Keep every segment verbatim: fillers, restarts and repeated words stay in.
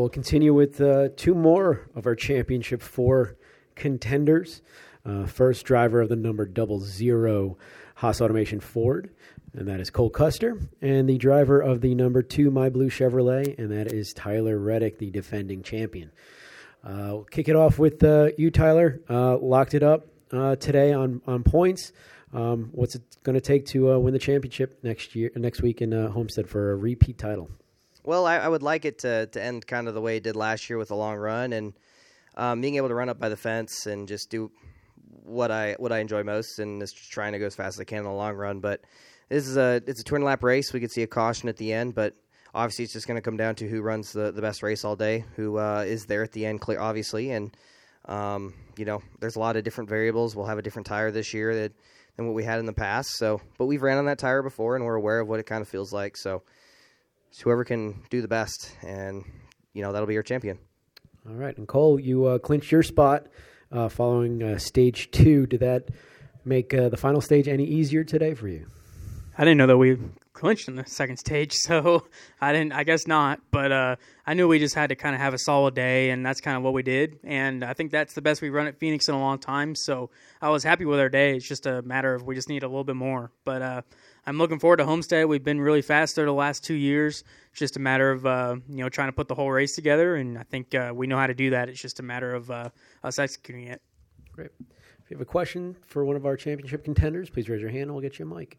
continue with uh, two more of our Championship Four contenders. Uh, first, driver of the number double zero Haas Automation Ford, and that is Cole Custer. And the driver of the number two My Blue Chevrolet, and that is Tyler Reddick, the defending champion. Uh, we'll kick it off with uh, you, Tyler. Uh, locked it up uh, today on, on points. Um, what's it going to take to uh, win the championship next year, next week in uh, Homestead for a repeat title? Well, I, I would like it to, to end kind of the way it did last year with a long run and um, being able to run up by the fence and just do what I what I enjoy most, and is just trying to go as fast as I can in the long run. But this is a it's a twin lap race. We could see a caution at the end, but obviously it's just going to come down to who runs the, the best race all day, who uh, is there at the end, clear, obviously. And um, you know, there's a lot of different variables. We'll have a different tire this year that, than what we had in the past. So, but we've ran on that tire before, and we're aware of what it kind of feels like. So, it's whoever can do the best, and you know that'll be your champion. All right, and Cole, you uh, clinched your spot uh, following uh, stage two. Did that make uh, the final stage any easier today for you? I didn't know that we clinched in the second stage, so I didn't. I guess not. But uh, I knew we just had to kind of have a solid day, and that's kind of what we did. And I think that's the best we've run at Phoenix in a long time. So I was happy with our day. It's just a matter of we just need a little bit more. But uh, I'm looking forward to Homestead. We've been really fast there the last two years. It's just a matter of uh, you know trying to put the whole race together, and I think uh, we know how to do that. It's just a matter of uh, us executing it. Great. If you have a question for one of our championship contenders, please raise your hand and we'll get you a mic.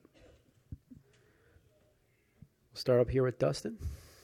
We'll start up here with Dustin.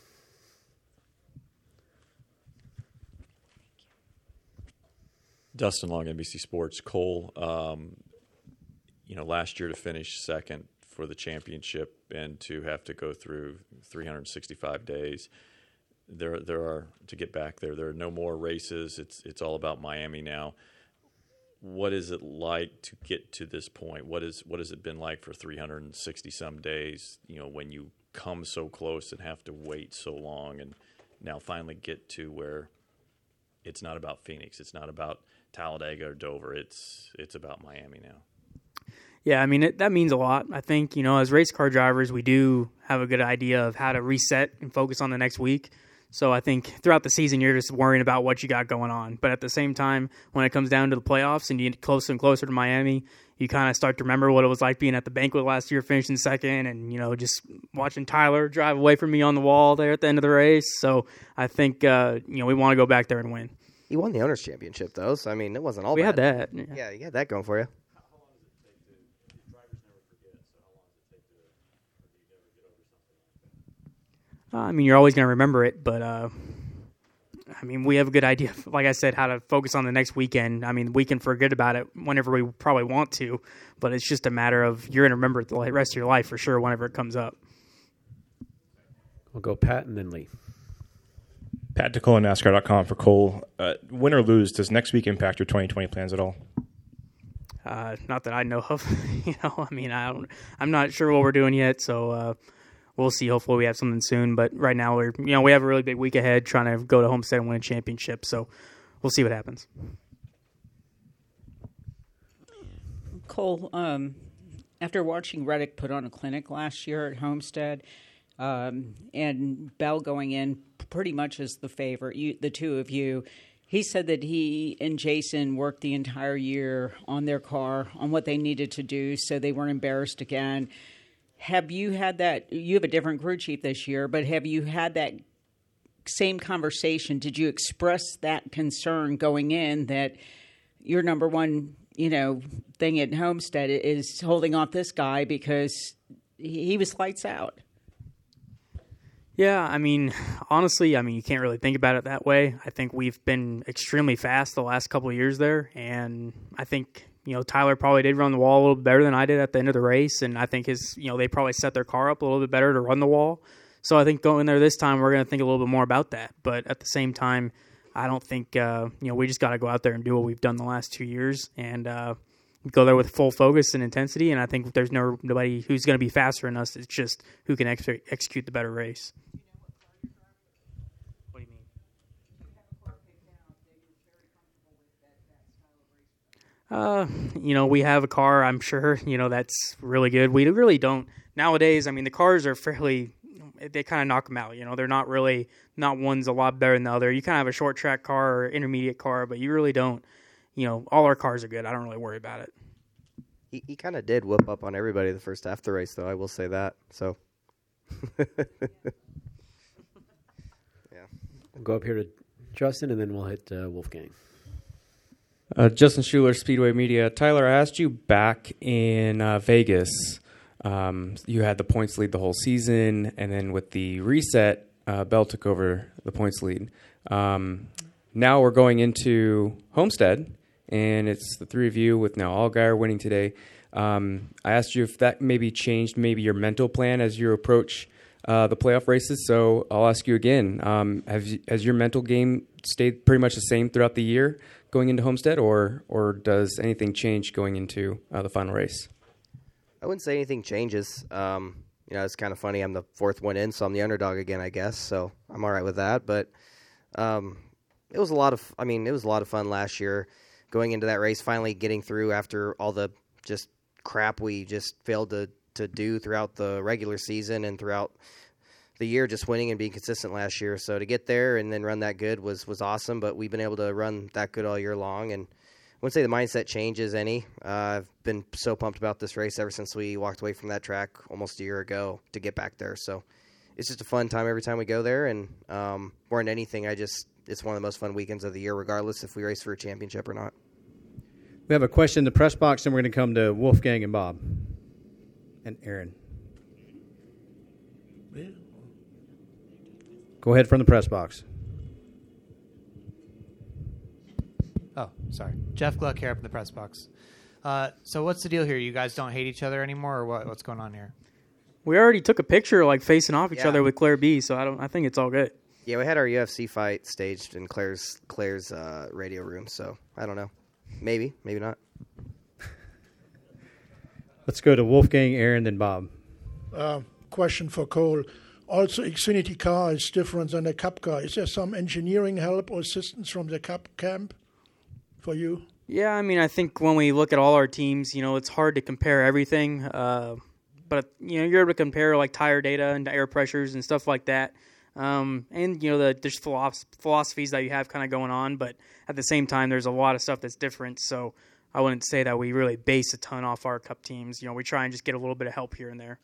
Dustin Long, N B C Sports. Cole, um, you know, last year to finish second for the championship and to have to go through three hundred sixty-five days, there there are, to get back there, there are no more races. It's it's all about Miami now. What is it like to get to this point? What is what has it been like for three hundred sixty some days, you know, when you come so close and have to wait so long and now finally get to where it's not about Phoenix, it's not about Talladega or Dover, it's it's about Miami now? Yeah, I mean, it, that means a lot. I think, you know, as race car drivers, we do have a good idea of how to reset and focus on the next week. So I think throughout the season, you're just worrying about what you got going on. But at the same time, when it comes down to the playoffs and you get closer and closer to Miami, you kind of start to remember what it was like being at the banquet last year, finishing second, and, you know, just watching Tyler drive away from me on the wall there at the end of the race. So I think, uh, you know, we want to go back there and win. You won the Owners' Championship, though, so, I mean, it wasn't all we bad. We had that. Yeah. yeah, you had that going for you. How, how long does it take to, these drivers never forget, so how long does it take to, or do you never get over something like that? Uh, I mean, you're always going to remember it, but, uh, I mean, we have a good idea, like I said, how to focus on the next weekend. I mean, we can forget about it whenever we probably want to, but it's just a matter of you're going to remember it the rest of your life for sure whenever it comes up. We'll go Pat and then Lee. Pat DeCole, NASCAR dot com for Cole. Uh, win or lose, does next week impact your twenty twenty plans at all? Uh, not that I know of. you know, I mean, I don't. I'm not sure what we're doing yet, so uh, we'll see. Hopefully, we have something soon. But right now, we're you know we have a really big week ahead, trying to go to Homestead and win a championship. So we'll see what happens. Cole, um, after watching Reddick put on a clinic last year at Homestead, um, and Bell going in pretty much as the favorite, you, the two of you, he said that he and Jason worked the entire year on their car, on what they needed to do so they weren't embarrassed again. Have you had that? You have a different crew chief this year, but have you had that same conversation? Did you express that concern going in that your number one, you know, thing at Homestead is holding off this guy because he was lights out? Yeah, I mean, honestly, I mean, you can't really think about it that way. I think we've been extremely fast the last couple of years there, and I think, you know, Tyler probably did run the wall a little better than I did at the end of the race, and I think his, you know, they probably set their car up a little bit better to run the wall. So I think going there this time, we're going to think a little bit more about that. But at the same time, I don't think, uh, you know, we just got to go out there and do what we've done the last two years and uh, go there with full focus and intensity. And I think there's no nobody who's going to be faster than us. It's just who can ex- execute the better race. What do you mean? Uh, you know, we have a car, I'm sure, you know, that's really good. We really don't. Nowadays, I mean, the cars are fairly they kind of knock them out. You know, they're not really, not one's a lot better than the other. You kind of have a short track car or intermediate car, but you really don't, you know, all our cars are good. I don't really worry about it. He, he kind of did whoop up on everybody the first half of the race, though. I will say that. So, yeah. We'll go up here to Justin, and then we'll hit uh, Wolfgang. Uh, Justin Schuler, Speedway Media. Tyler, I asked you back in uh, Vegas. Um, you had the points lead the whole season, and then with the reset, uh, Bell took over the points lead. Um, now we're going into Homestead, and it's the three of you with now Allgaier winning today. Um, I asked you if that maybe changed maybe your mental plan as you approach uh, the playoff races. So I'll ask you again: um, have you, has your mental game stayed pretty much the same throughout the year going into Homestead, or or does anything change going into uh, the final race? I wouldn't say anything changes. Um, you know, it's kind of funny. I'm the fourth one in, so I'm the underdog again, I guess. So I'm all right with that. But um, it was a lot of. I mean, it was a lot of fun last year. Going into that race, finally getting through after all the just crap we just failed to, to do throughout the regular season and throughout the year, just winning and being consistent last year. So to get there and then run that good was, was awesome, but we've been able to run that good all year long. And I wouldn't say the mindset changes any. Uh, I've been so pumped about this race ever since we walked away from that track almost a year ago to get back there. So it's just a fun time every time we go there. And um, more than anything, I just it's one of the most fun weekends of the year, regardless if we race for a championship or not. We have a question in the press box, and we're going to come to Wolfgang and Bob and Aaron. Go ahead from the press box. Oh, sorry. Jeff Gluck here up in the press box. Uh, so what's the deal here? You guys don't hate each other anymore, or what, what's going on here? We already took a picture like facing off each Yeah. other with Claire B, so I don't. I think it's all good. Yeah, we had our U F C fight staged in Claire's Claire's uh, radio room, so I don't know. Maybe, maybe not. Let's go to Wolfgang, Aaron, then Bob. Uh, question for Cole. Also, Xfinity car is different than a Cup car. Is there some engineering help or assistance from the Cup camp for you? Yeah, I mean, I think when we look at all our teams, you know, it's hard to compare everything. Uh, but, you know, you're able to compare, like, tire data and air pressures and stuff like that. Um, and, you know, the, there's philosoph- philosophies that you have kind of going on. But at the same time, there's a lot of stuff that's different. So I wouldn't say that we really base a ton off our Cup teams. You know, we try and just get a little bit of help here and there.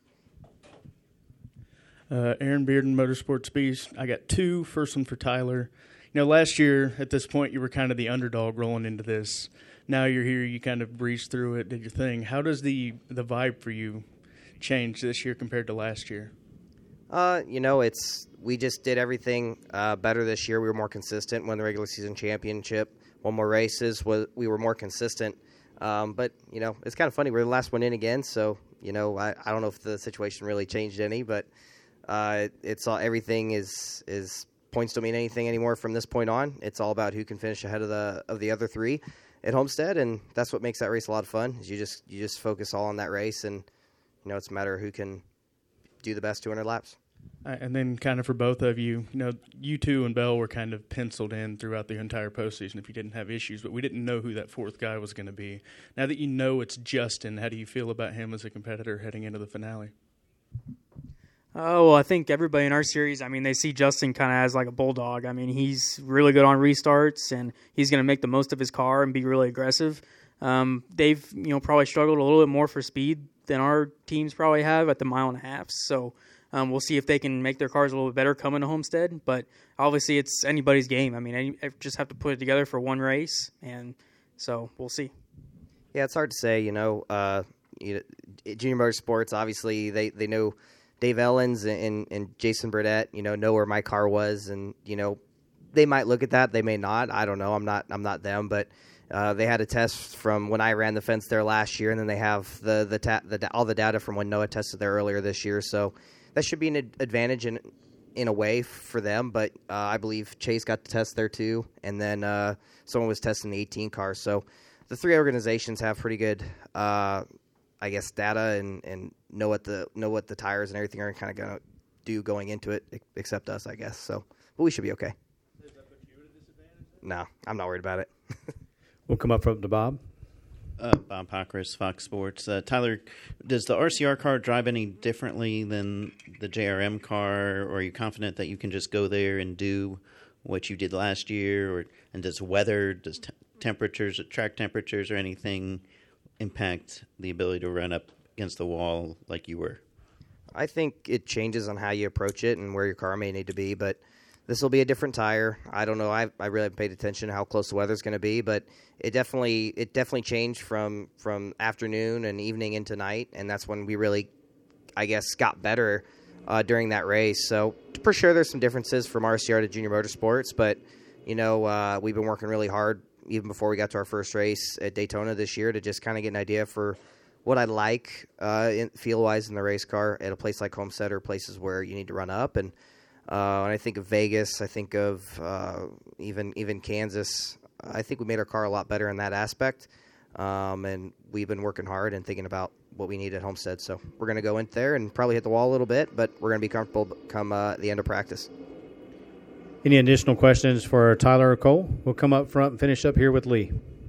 Uh, Aaron Bearden, Motorsports Beast. I got two. First one for Tyler. You know, last year at this point, you were kind of the underdog rolling into this. Now you're here, you kind of breezed through it, did your thing. How does the, the vibe for you change this year compared to last year? Uh, you know, it's we just did everything uh, better this year. We were more consistent. Won the regular season championship. Won more races. Was we were more consistent. Um, but you know, it's kind of funny. We're the last one in again, so you know, I, I don't know if the situation really changed any, but uh, it's all everything is is points don't mean anything anymore from this point on. It's all about who can finish ahead of the of the other three at Homestead, and that's what makes that race a lot of fun. Is you just you just focus all on that race, and you know, it's a matter of who can do the best two hundred laps. And then kind of for both of you, you know, you two and Bell were kind of penciled in throughout the entire postseason if you didn't have issues, but we didn't know who that fourth guy was going to be. Now that you know it's Justin, how do you feel about him as a competitor heading into the finale? Oh, well, I think everybody in our series, I mean, they see Justin kind of as like a bulldog. I mean, he's really good on restarts, and he's going to make the most of his car and be really aggressive. Um, they've, you know, probably struggled a little bit more for speed than our teams probably have at the mile and a half. So um, we'll see if they can make their cars a little bit better coming to Homestead. But obviously, it's anybody's game. I mean, any, just have to put it together for one race, and so we'll see. Yeah, it's hard to say. You know, uh, you know, Junior Motorsports, obviously, they, they know Dave Ellens and, and Jason Burdett, you know, know where my car was, and you know, they might look at that, they may not. I don't know. I'm not. I'm not them, but uh, they had a test from when I ran the fence there last year, and then they have the the, ta- the all the data from when Noah tested there earlier this year. So that should be an advantage in in a way for them. But uh, I believe Chase got to test there too, and then uh, someone was testing the eighteen car. So the three organizations have pretty good, uh, I guess, data and, and know what the know what the tires and everything are kind of going to do going into it, except us, I guess. So, but we should be okay. Does that put you at a disadvantage? No, I'm not worried about it. We'll come up from the Bob. Uh, Bob Pockris, Fox Sports. Uh, Tyler, does the R C R car drive any differently than the J R M car, or are you confident that you can just go there and do what you did last year? Or and does weather, does t- temperatures, track temperatures, or anything impact the ability to run up against the wall like you were? I think it changes on how you approach it and where your car may need to be, but this will be a different tire. I don't know. I I really haven't paid attention to how close the weather's going to be, but it definitely it definitely changed from, from afternoon and evening into night, and that's when we really, I guess, got better uh, during that race. So for sure, there's some differences from R C R to Junior Motorsports, but you know uh, we've been working really hard even before we got to our first race at Daytona this year to just kind of get an idea for what I like uh, in, feel-wise in the race car at a place like Homestead or places where you need to run up. And Uh, when I think of Vegas, I think of uh, even even Kansas. I think we made our car a lot better in that aspect, um, and we've been working hard and thinking about what we need at Homestead. So we're going to go in there and probably hit the wall a little bit, but we're going to be comfortable come uh, the end of practice. Any additional questions for Tyler or Cole? We'll come up front and finish up here with Lee.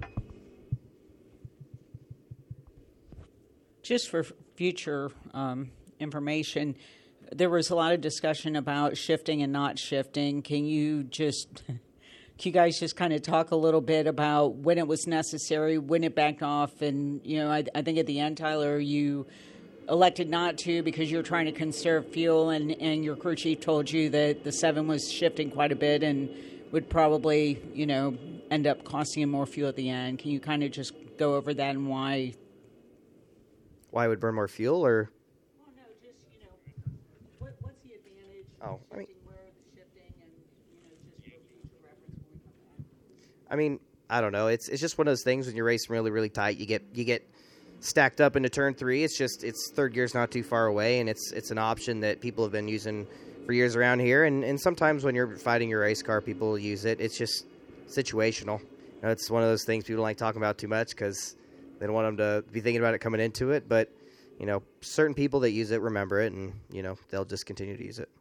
Just for future um, information, there was a lot of discussion about shifting and not shifting. Can you just, can you guys just kind of talk a little bit about when it was necessary, when it backed off? And, you know, I, I think at the end, Tyler, you elected not to because you were trying to conserve fuel, and, and your crew chief told you that the seven was shifting quite a bit and would probably, you know, end up costing him more fuel at the end. Can you kind of just go over that and why? Why it would burn more fuel, or? Oh, I mean, I mean, I don't know. It's it's just one of those things when you're racing really, really tight. You get you get stacked up into turn three. It's just it's third gear's not too far away, and it's it's an option that people have been using for years around here. And, and sometimes when you're fighting your race car, people use it. It's just situational. You know, it's one of those things people don't like talking about too much because they don't want them to be thinking about it coming into it. But you know, certain people that use it remember it, and you know they'll just continue to use it.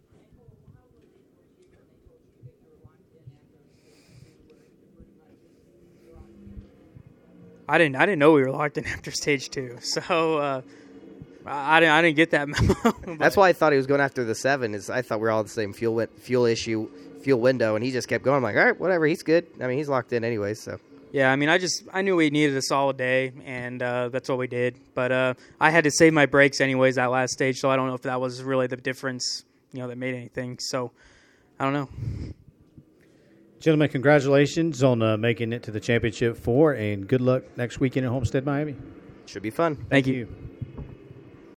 I didn't. I didn't know we were locked in after stage two, so uh, I didn't. I didn't get that memo. That's why I thought he was going after the seven. Is I thought we were all the same fuel fuel issue, fuel window, and he just kept going. I'm like, all right, whatever. He's good. I mean, he's locked in anyway. So yeah, I mean, I just I knew we needed a solid day, and uh, that's what we did. But uh, I had to save my brakes anyways that last stage, so I don't know if that was really the difference, you know, that made anything. So I don't know. Gentlemen, congratulations on uh, making it to the championship four, and good luck next weekend at Homestead, Miami. Should be fun. Thank, Thank you. you.